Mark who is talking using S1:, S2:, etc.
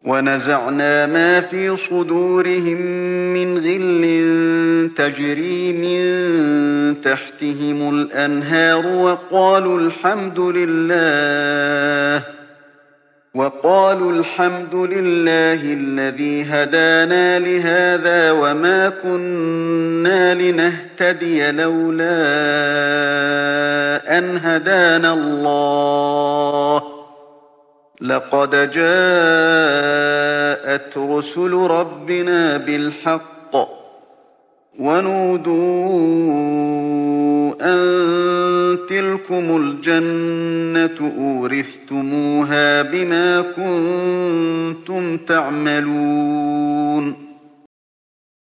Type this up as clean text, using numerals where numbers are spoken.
S1: وَنَزَعْنَا مَا فِي صُدُورِهِم مِّنْ غِلٍّ تَجْرِي مِن تَحْتِهِمُ الْأَنْهَارُ وَقَالُوا الْحَمْدُ لِلَّهِ الَّذِي هَدَانَا لِهَٰذَا وَمَا كُنَّا لِنَهْتَدِيَ لَوْلَا أَنْ هَدَانَا اللَّهُ ۖ لَقَدْ جَاءَتْ رُسُلُ رَبِّنَا بِالْحَقِّ ۖ وَنُودُوا أَن تِلْكُمُ الْجَنَّةُ أُورِثْتُمُوهَا بِمَا كُنتُمْ تَعْمَلُونَ